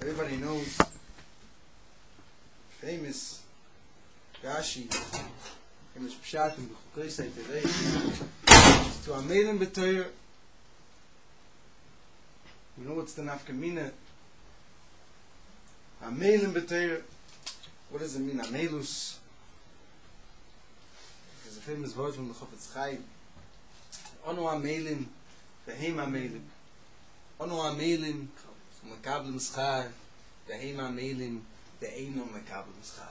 Everybody knows famous Rashi, famous Pshat in B'chukei Seitere, to Amelin B'Torah. We know what's the nafkamina. Amelin B'Torah. What does it mean, Amelus? There's a famous word from the Chofetz Chaim. Onu Amelin, Behem Amelin. Onu Amelin, Mekablim Schar, Behem Amelin, Be'eino Mekablim Schar.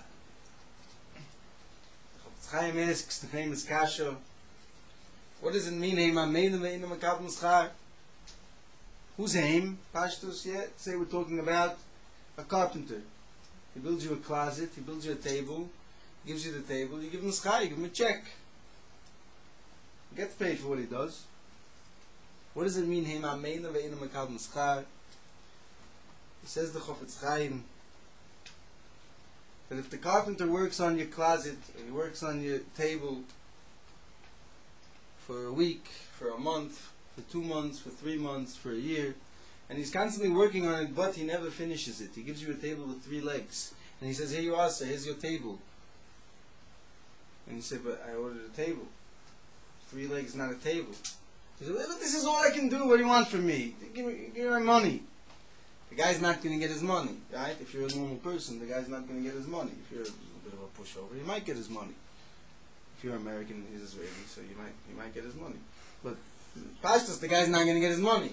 Chofetz Chaim asks the famous Kasha, what does it mean, Behem Amelin, Be'eino Mekablim Schar? Who's Heim? Pashtus, yeah? Say we're talking about a carpenter. He builds you a closet, he builds you a table, gives you the table, you give him a schar, you give him a check. He gets paid for what he does. What does it mean, Heim Amelin Ve'eino Mekablim Schar? He says the Chofetz Chaim that if the carpenter works on your closet, or he works on your table for a week, for a month, for 2 months, for 3 months, for a year, and he's constantly working on it, but he never finishes it. He gives you a table with 3 legs, and he says, here you are, sir, here's your table. And you say, but I ordered a table. 3 legs, not a table. He said, well, but this is all I can do. What do you want from me? Give me my money. The guy's not going to get his money, right? If you're a normal person, the guy's not going to get his money. If you're a little bit of a pushover, you might get his money. If you're American, he's Israeli, so you might get his money. But Pashtus, the guy's not going to get his money.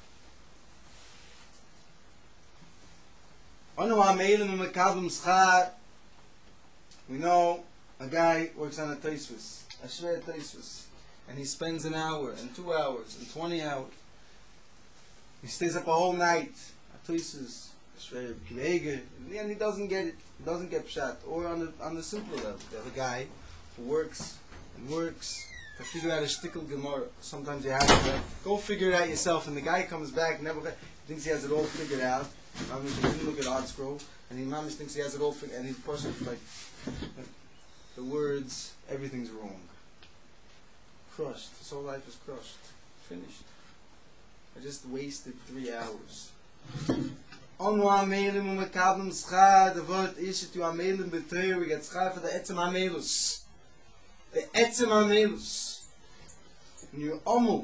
We know a guy works on a Tosfos, a Shver Tosfos, and he spends an hour, and 2 hours, and 20 hours. He stays up a whole night, a Tosfos, a Shver Kiveger, and he doesn't get it. He doesn't get Pshat. Or on the simpler level, the other guy who works and works to figure out a shtickle Gemara. Sometimes you have to go figure it out yourself, and the guy comes back, never thinks he has it all figured out. He didn't look at Art Scroll, and he mamish thinks he has it all figured out, and he's pushing like the words, everything's wrong. Crushed. His whole life is crushed. Finished. I just wasted 3 hours. Onu Amelin Mekablim Schar, the word is to Amelin B'Torah, we get Schar for the Etzem Amelus. The Etzem Amelus. And your Omu.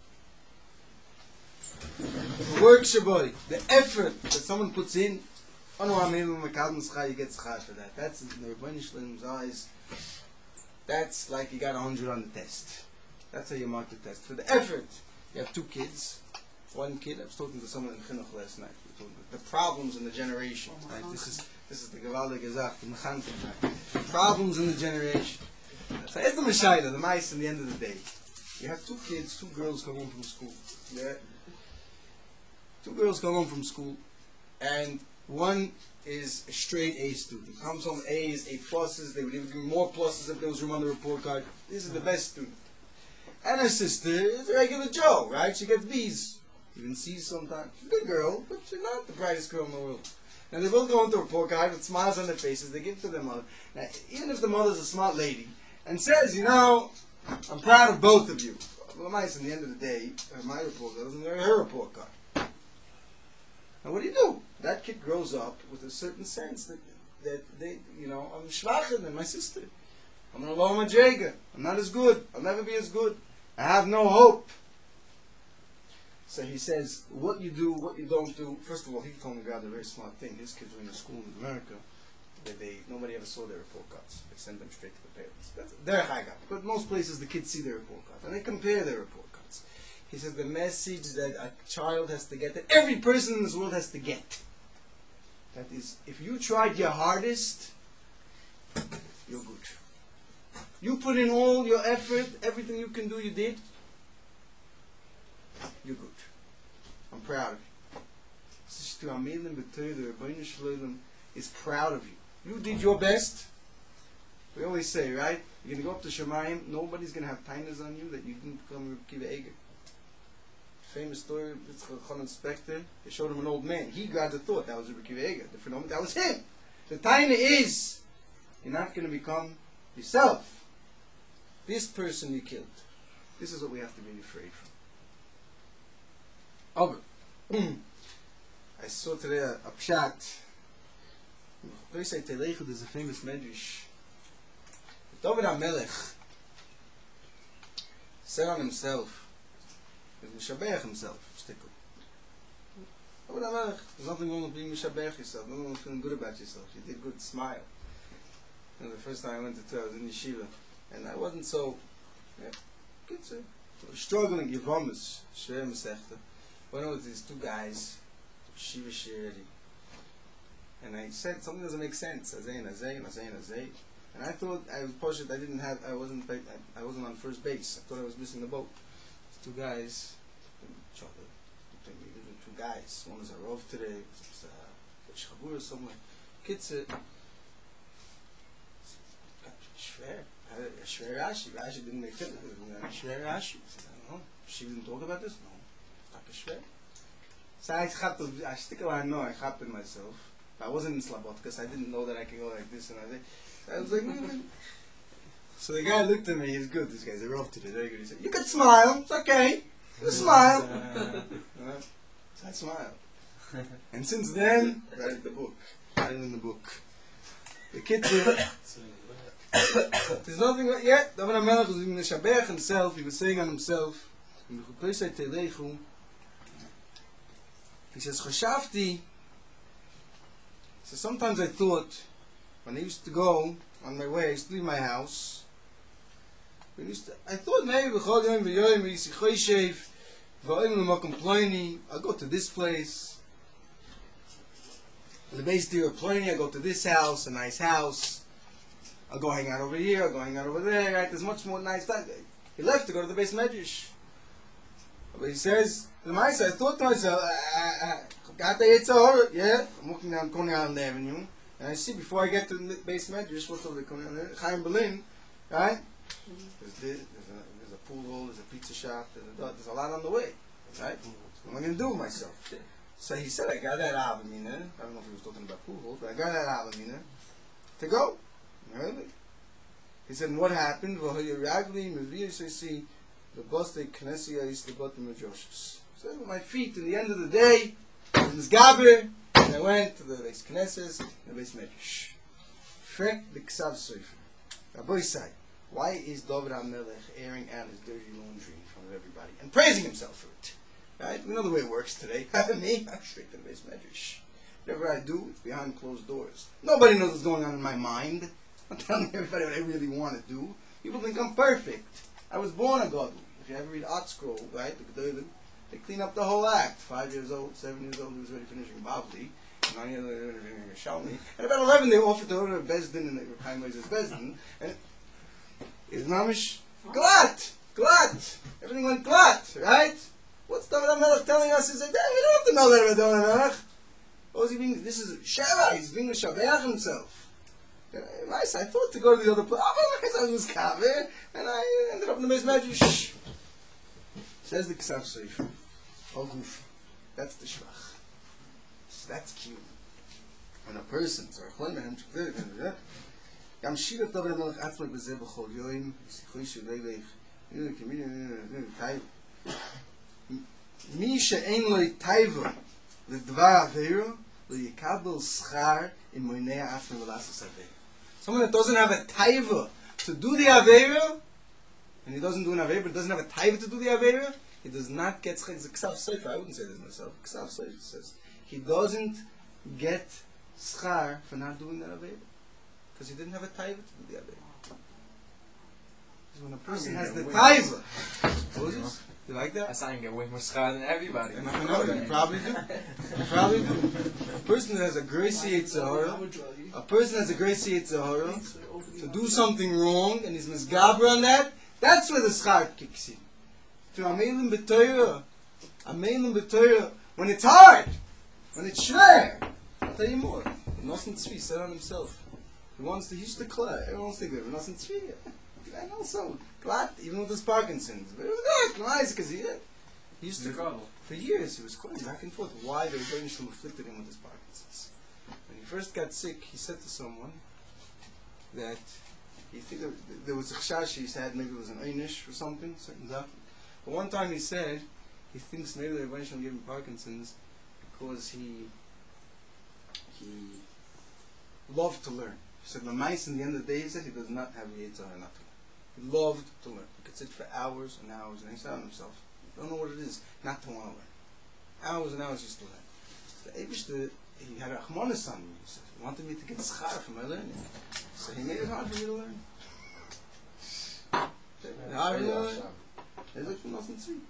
The work Shabbai, the effort that someone puts in, Onu Amelin Mekablim Schar, you get Schar for that. That's in the Rebbeinu Shlomo's eyes. That's like you got 100 on the test. That's how you mark the test. For the effort, you have 2 kids. 1 kid, I was talking to someone in Chinuch last night. We were talking about the problems in the generation. Right? This is the Gevaldik Gezach, the Mechantik. The problems in the generation. So it's the Meshayla, the mice in the end of the day. You have 2 kids, 2 girls come home from school. Yeah? 2 girls come home from school, and one is a straight A student. Comes home A's, A pluses. They would even give more pluses if there was room on the report card. This is the best student. And her sister is a regular Joe, right? She gets B's. Even C's sometimes. She's a good girl, but she's not the brightest girl in the world. Now they both go into a report card with smiles on their faces. They give it to their mother. Now, even if the mother's a smart lady and says, you know, I'm proud of both of you. Well, mice, in the end of the day, my report card doesn't her report card. Now what do? That kid grows up with a certain sense that they, you know, I'm schwacher than my sister. I'm an low madrega. I'm not as good. I'll never be as good. I have no hope. So he says, what you do, what you don't do. First of all, he told me about a very smart thing. His kids were in a school in America that nobody ever saw their report cards. They send them straight to the parents. That's their haga. But most places the kids see their report cards and they compare their report cards. He says the message that a child has to get, that every person in this world has to get. That is, if you tried your hardest, you're good. You put in all your effort, everything you can do, you did. You're good. I'm proud of you. The Rebbeinu Shlomo is proud of you. You did your best. We always say, right? You're going to go up to Shemayim, nobody's going to have tainas on you that you didn't become Kiva Eger. Famous story, it's Chanan Spector. They showed him an old man. He grabbed the thought that was Rebbe Kiva Eger. The phenomenon, that was him. The taina is, you're not going to become yourself. This person you killed. This is what we have to be afraid from. I saw today a pshat. There's a famous medrash. David HaMelech said on himself, he was Mishabech himself, shtickle. David HaMelech, there's nothing wrong with being Mishabech yourself, nothing wrong with feeling good about yourself. You did good, smile. You know, the first time I went to Torah, I was in yeshiva, and I wasn't so, good, sir. I was struggling, Yevomis, Shver Mesechta. Went over to these two guys, Shiva Shirdi, and I said something doesn't make sense. Azay. And I thought I was pushed. I wasn't on first base. I thought I was missing the boat. Two guys, each other. Two guys. One was a rov today. Was a shabur or somewhere. Kids, Shver Rashi. Rashi didn't make it. Shver Rashi. I don't know. She didn't talk about this. No. Shver. So I stick around. No, I chapped it myself. I wasn't in Slabot because I didn't know that I could go like this and like that. I was like, So the guy looked at me. He's good. This guy's a rough today. Very good. He said, "You can smile. It's okay. You smile." So I smiled. And since then, I read the book. In the book. The kids. There's nothing yet. David HaMelech was in the Shabbat himself. He was saying on himself. He says, "Chashavti." So sometimes I thought, when I used to go on my way, I used to leave my house. I thought maybe I'll go to this place. The base there, I go to this house, a nice house. I'll go hang out over here, I'll go hang out over there. Right? There's much more nice time. He left to go to the base medrash. But he says, I thought to myself, got the Yitzhar, yeah, I'm walking down Coney Island Avenue, and I see before I get to the base medrash, what's over the Coney Island, Chaim Berlin, right? There's a pool hall, there's a pizza shop, there's a lot on the way, right? What am I going to do with myself? So he said, I got that Avamina, I don't know if he was talking about pool halls, but I got that Avamina to go. Really? He said, and what happened? Well, so you see, the Boston Knessia is the bottom of Joshua. So with my feet, in the end of the day, in this Gaber, and I went to the Beis Knesses, and the Beis Medrash. Frek the Ksav Sofer. Rabbi said, why is David HaMelech airing out his dirty laundry in front of everybody and praising himself for it? Right? We know the way it works today. Me, I'm straight to the Beis Medrash. Whatever I do, it's behind closed doors. Nobody knows what's going on in my mind. I'm telling everybody what I really want to do. People think I'm perfect. I was born a Gadol. If you ever read Art Scroll, right, the Gedolim, they clean up the whole act. 5 years old, 7 years old, he was already finishing Bavli. 9 years old, he was already finishing Shalmi. And about 11, they offered to order a Bezdin, and they were kind of Bezdin. And it's mamish glat. Everything went glat, right? What's David HaMelech telling us? He said, we don't have to know that about David HaMelech. What was he being? This is Sheva. He's being a Shabeach himself. I thought to go to the other place. I was Kaver, and I ended up in the Beis Medrash. Says the Ksav Sofer. Oguf. That's the Shvach. That's cute. When a person, Gam Shivat David HaMelech Atzmai B'zeh B'chol Yoim, Yisichoi Shulei Leich, Mi she'en lo yitayva l'dvar aveiro lo yikabel schar in moinei after l'lasas aveiro. Someone that doesn't have a taiva to do the aveiro, and he doesn't do an aveiro, but doesn't have a taiva to do the aveiro, he does not get schar. It's a Ksav Sofer. I wouldn't say this myself. Ksav Sofer says he doesn't get schar for not doing that aveiro because he didn't have a taiva to do the aveiro. When a person has the taiva, Moses, you like that? That's how you get way more schar than everybody. And I know you probably do. A person that has a grace Yitzhahara, to do something wrong and he's misgaber on that, that's where the schar kicks in. To Amelim B'Torah, when it's hard, when it's schwer, I'll tell you more. Nosson Tzvi said on himself, he used to declare, everyone wants to give it, Nosson Tzvi. I know some glad, even with his Parkinson's. But it was good, nice, because he used to, for years, he was calling back and forth why the Rebbeinu Shalom afflicted him with his Parkinson's. When he first got sick, he said to someone that he think there was a chashash he said, maybe it was an einish or something, certain stuff. But one time he said he thinks maybe the Rebbeinu Shalom gave him Parkinson's because he loved to learn. He said, Lamais, in the end of the day, he said he does not have the Yitzhak not to learn. He loved to learn. He could sit for hours and hours, and he said on himself, I don't know what it is not to want to learn. Hours and hours just to learn. So Eibishter, he had a achmonis on me. He said, he wanted me to get schar from my learning. So he made it hard for me to learn. Hard for me to learn. He's like, nothing sweet.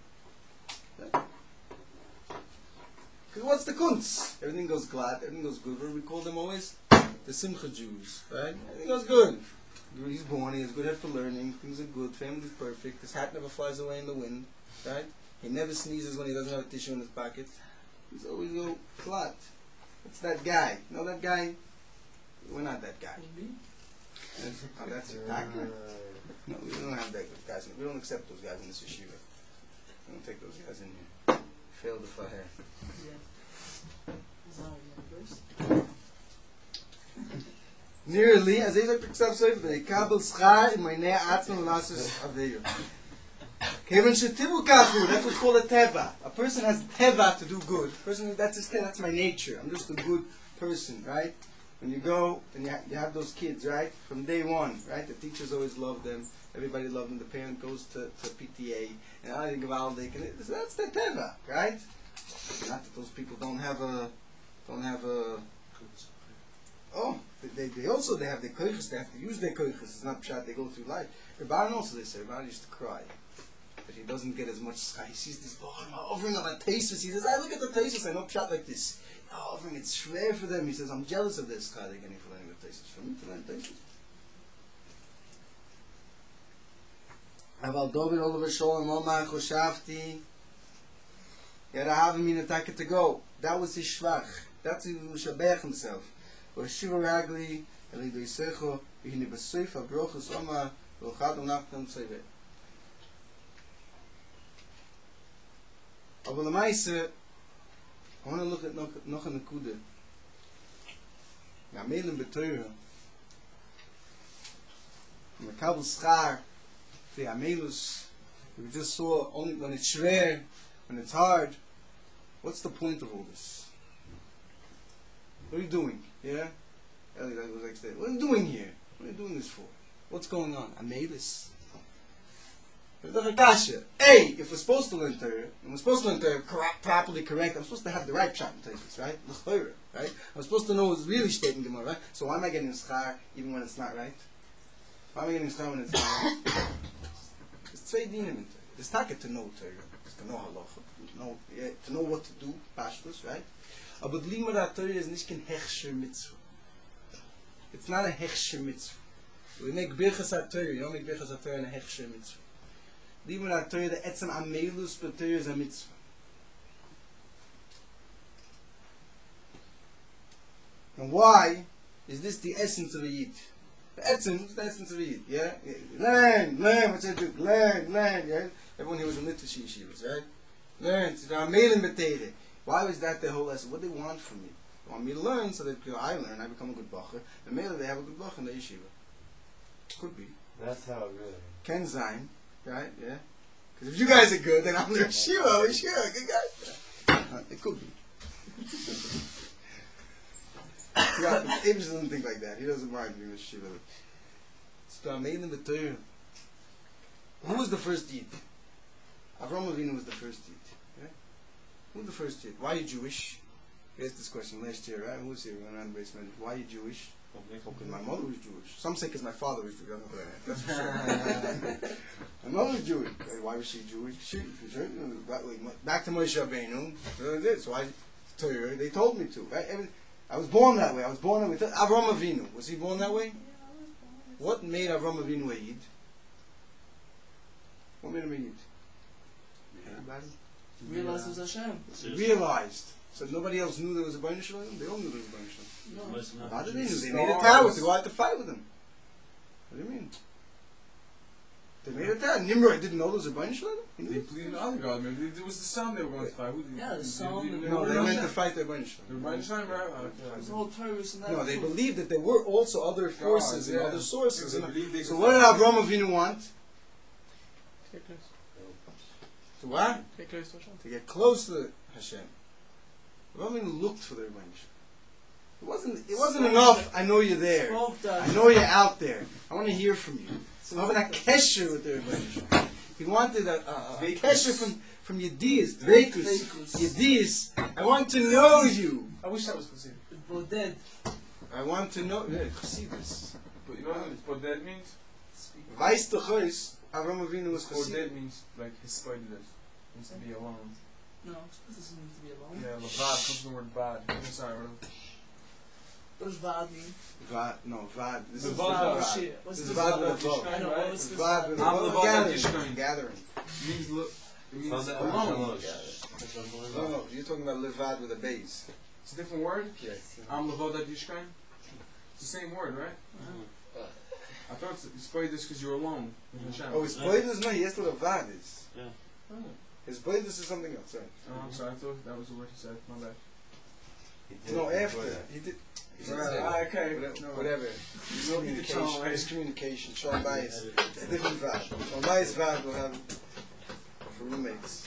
Because what's the kunz? Everything goes glad, everything goes good. What do we call them always? The Simcha Jews, right? Everything goes good. He's born, he has good head for learning, things are good, family's perfect, his hat never flies away in the wind, right? He never sneezes when he doesn't have a tissue in his pocket. He's always go flat. It's that guy. You know that guy? We're not that guy. Oh, that's your doctor? No, we don't have that guys. We don't accept those guys in this yeshiva. We don't take those guys in here. Failed if I had. Nearly, as I said, the Kabel Schar in my near Atzma Lasses Aveyu. Kevin Shetivu Kafu, that's what's called a Teva. A person has Teva to do good. Person, that's my nature. I'm just a good person, right? When you go and you have those kids, right? From day one, right? The teachers always love them. Everybody loves them. The parent goes to PTA. And I think about so that's the Teva, right? Not that those people don't have a oh, they also have their koiches, they have to use their koiches. It's not pshat, they go through life. Rebbeinu also, they say, Rebbeinu used to cry. But he doesn't get as much schar. He sees this offering of a tesis. He says, I look at the tesis, I know pshat like this. Offering, it's schwer for them. He says, I'm jealous of this schar they're getting for learning the tesis. For me to learn tesis. Aval David Oliver Sholem Omar Choshafti. He had a havamina taka to go. That was his shvach. That's who he shabach himself. Or Shiva Ragli, Elido Yisecho, Vihini Besoifa, Brochus Omar, Rochadom Nachtam Tzeve. Aber the Maise, I want to look at noch a Nekude. Gamelim B'Teure. From the Kabel Schar, the Amelus, we just saw only when it's schwer, when it's hard. What's the point of all this? What are you doing? Yeah? Eli was like, what are you doing here? What are you doing this for? What's going on? Amelus. Hey, if we're supposed to learn Torah, and we're supposed to learn Torah properly correct, I'm supposed to have the right pshat in Torah, right? Right? I'm supposed to know what's really stating Gemara, right? So why am I getting schar even when it's not right? Why am I getting schar when it's not right? There's zwei dinim in Torah. There's taka to know Torah, to know halacha, to know what to do, pashtus, right? Aber die Limud Torah is nicht kein hechsher mitzvah. It's not a hechsher mitzvah. We make birchas HaTorah, you don't make birchas HaTorah in a hechsher mitzvah. Limud Torah, the etzem amelus b'Torah is a mitzvah. And why is this the essence of a Yid? The etzem is the essence of a Yid, yeah? Learn, what's that do? Learn, yeah? Everyone here was in Litvish yeshivas, right? Learn, so they're amelim b'Torah. Why was that their whole lesson? What do they want from me? They want me to learn so that I learn, I become a good bacher. And maybe they have a good bacher in the yeshiva. Could be. That's how it really. Ken Zayin, right? Yeah. Because if you guys are good, then I'm the yeshiva. Sure, good guy. It could be. Abraham doesn't think like that. He doesn't mind being a yeshiva. So I made him the Torah. Who was the first Yid? Avraham Avinu was the first Yid. Who was the first Yid? Why are you Jewish? We asked this question last year, right? Who was here? We went around the basement. Why are you Jewish? Because my mother was Jewish. Some say because my father was Jewish. That's for sure. My mother was Jewish. Why was she Jewish? Back to Moshe Rabbeinu. So they told me to. Right? I was born that way. Avraham Avinu. Was he born that way? What made Avraham Avinu a Yid? What made him a Yid? Anybody? Realized it was Hashem. Realized. So nobody else knew there was a Bnei Shalom? They all knew there was a Bnei Shalom. No. How did they know? They made a tower to go out to fight with him. What do you mean? They made a tower. Nimrod didn't know there was a Bnei Shalom? They believed in other God. Maybe it was the sun they were going to fight. Yeah, the sun. No, they went to fight the Bnei Shalom. The Bnei Shalom, right? It was all terrorists and that. No, they believed that there were also other forces and other sources. So what did Avraham Avinu want? To what? Take close to Hashem. To get close to Hashem. Avram looked for the Rebbeinu Shalom. It wasn't enough, I know you're there. Spoke that. I know you're out there. I want to hear from you. So having a kesher with the Rebbeinu Shalom. He wanted a kesher from Yediyas, Dveikus, Yediyas. I want to know you. I wish that was considered. But dead. I want to know. Yeah, Chassidus. But you know what that means? Weißt du Chois, Avram Avinu was Or Chassid. that means like his spider means to be alone. No, it doesn't need to be alone. Yeah, levad comes from the word bad. I'm sorry, What does Vad mean? Vad, no, Vad. This is Vad, Vad. shit. What's This the is Vad Vad? with a Vav. I know, what's the Vad with a I'm Vav. Levad Gathering. Yishkain. Gathering. It means look. It means Vad alone. No, you're talking about Levad with a base. It's a different word. Yes. I'm levad Yishkain. It's the same word, right? I thought it's spider because you're alone. Oh, his Boidus? No, he asked what a Vad is. Oh. His Boidus is something else, right? Oh, I'm sorry. I thought that was the word he said. My bad. No, after. He did. Okay. Whatever. You know, Communication. It's communication. Shalom Bayis. It's a different Vad. Shalom Bayis Vad will have for roommates.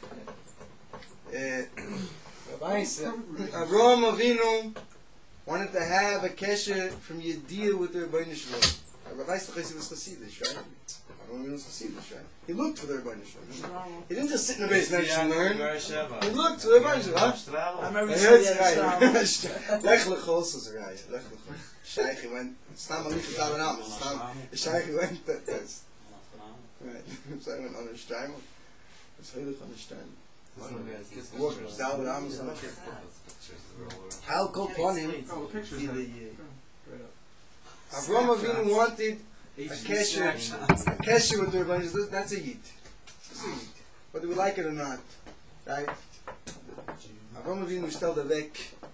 Avraham Avinu wanted to have a kesher from Yediyah with the Rebbeinu Shalom. Rabbi Stachesi was Chassidish, right? Avraham Avinu was Chassidish, right? He looked for the Rebbeinu Shalom. He didn't just sit in the basement and learn. He looked for the Rebbeinu Shalom. I remember Hij you hört said schreien. Lech lechos is rij. Lech lechos. Scheich went. Stam al nicht getan am. Scheich went. Right. Zij went on a strijmel. Het is heilig on a strijmel. Stal de ramen. How go upon him? Oh, pictures. Avraham Avinu wanted a kesher with the Rebbeinu Shalom. That's a yid. That's a yid. Whether we like it or not, right? Avraham Avinu stelde weg.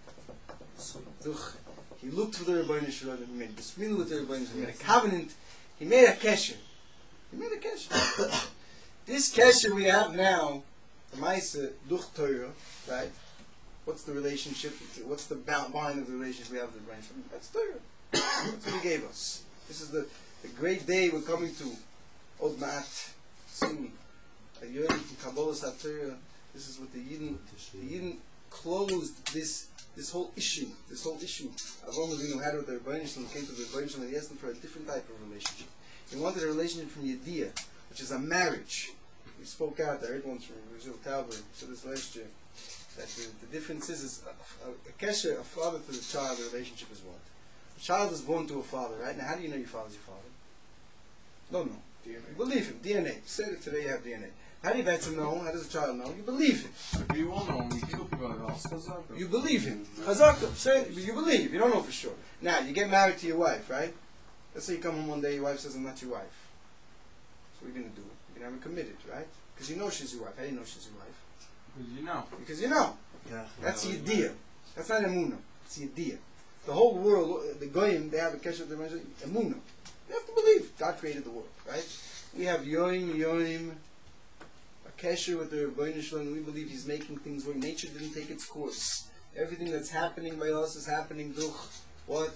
He looked for the Rebbeinu Shalom. He made a smil with the Rebbeinu Shalom. He made a covenant. He made a kesher. He made a kesher. This kesher we have now, the Maisa Duch Torah, right? What's the relationship? What's the bond of the relationship we have with the Rebbeinu Shalom? That's Torah. That's what He gave us. This is the great day we're coming to. Od Ma'at, Sing, Ayorim, Kabbalah Satorah. This is what the Yidden closed this whole issue. Avraham Avinu had with the Rebbeinu Shalom, came to the Rebbeinu Shalom, and he asked him for a different type of relationship. He wanted a relationship from Yediyah, which is a marriage. We spoke out, I heard once from Rizal Talbot, said this last year, that the difference is a kesher, a father to the child, the relationship is what? A child is born to a father, right? Now how do you know your father's your father? Don't know. DNA. Believe him. DNA. Say it today you have DNA. How do you better know? How does a child know? You believe him. We all know when we kill people at all. You believe him. Chazaka. Say it. You believe. You don't know for sure. Now, you get married to your wife, right? Let's say you come home one day, your wife says, I'm not your wife. So what are you going to do? You're going to have her committed, right? Because you know she's your wife. How do you know she's your wife? Because you know. Because you know. That's your deal. That's not emunah. It's your deal. The whole world, the goyim, they have a kesher with the emunah. You have to believe God created the world, right? We have yoim, a kesher with the Rebbeinu Shalom. We believe He's making things work. Nature didn't take its course. Everything that's happening by us is happening durch what?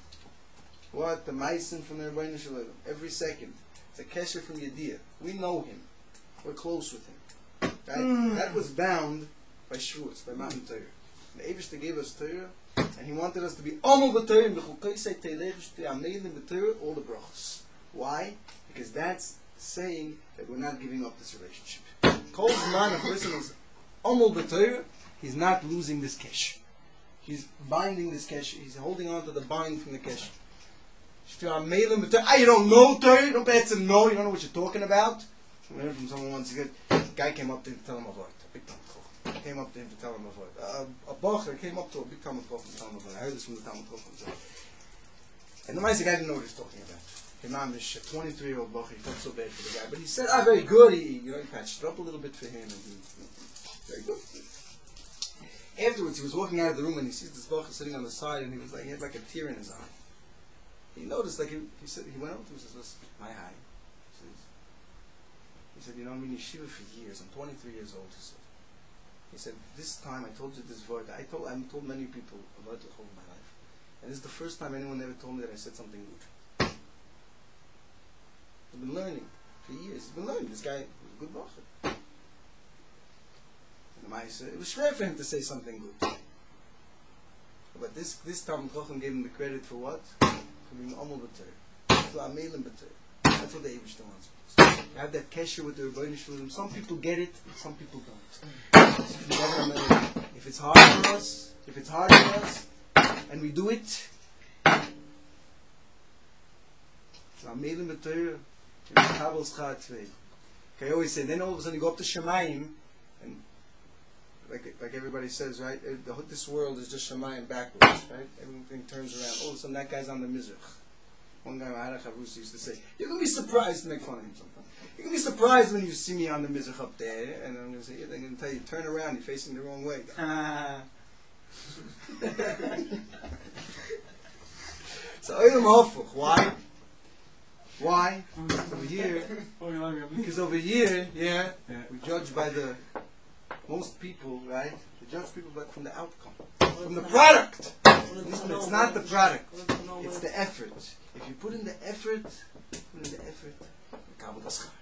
What? The Maisen from the Rebbeinu Shalom. Every second. It's a kesher from Yediyah. We know Him. We're close with Him. Right? That was bound by Shavuos, by Matan Torah. The Eibishter gave us Torah, and He wanted us to be Amol b'Torah, and b'chukosei teilech sh'tei amelim b'Torah, all the brachos. Why? Because that's saying that we're not giving up this relationship. Kol zman a person is Amol b'Torah, he's not losing this kesh. He's binding this kesh. He's holding on to the bind from the kesh. Sh'tei amelim b'Torah. You don't know Torah. You don't bet to know. You don't know what you're talking about. I heard from someone once. A guy came up to him to tell him a word. A big time. Came up to him to tell him a word. A bacher came up to a big Talmud Chacham to tell him a word. I heard this from the Talmud Chacham. And the guy didn't know what he was talking about. The man, this 23-year-old bacher, he felt so bad for the guy. But he said, very good. He patched it up a little bit for him. And very good. Afterwards, he was walking out of the room and he sees this bacher sitting on the side and he had like a tear in his eye. He noticed, like, he said, he went up to him and says, listen, my eye. He said, you know, I'm in yeshiva for years. I'm 23 years old, he said. He said, this time I told you this word. I told many people about the whole of my life. And this is the first time anyone ever told me that I said something good. I've been learning for years. He's been learning. This guy was a good bacher. And the Maya said, it was schwer for him to say something good. But this Talmud Chacham gave him the credit for what? For being Amul B'Torah. For Amelim B'Torah. That's what the Eibishter wants. You have that kesher with the Rebbeinu Shalom. Some people get it, some people don't. If it's hard for us, and we do it, so Amelim B'Torah, I always say, then all of a sudden you go up to Shemayim, and like everybody says, right? This world is just Shemayim backwards, right? Everything turns around. All of a sudden that guy's on the Mizrach. One guy, Mahara Chavrusi, used to say, you're going to be surprised to make fun of him sometimes. You're going to be surprised when you see me on the Mizrach up there, and I'm going to say, they're going to tell you, turn around, you're facing the wrong way. So, Olam Hafuch, why? Why? Over here, because over here, we judge by most people, right? We judge people from the outcome, from the product. It's not the product, it's the effort. If you put in the effort, Kabbalah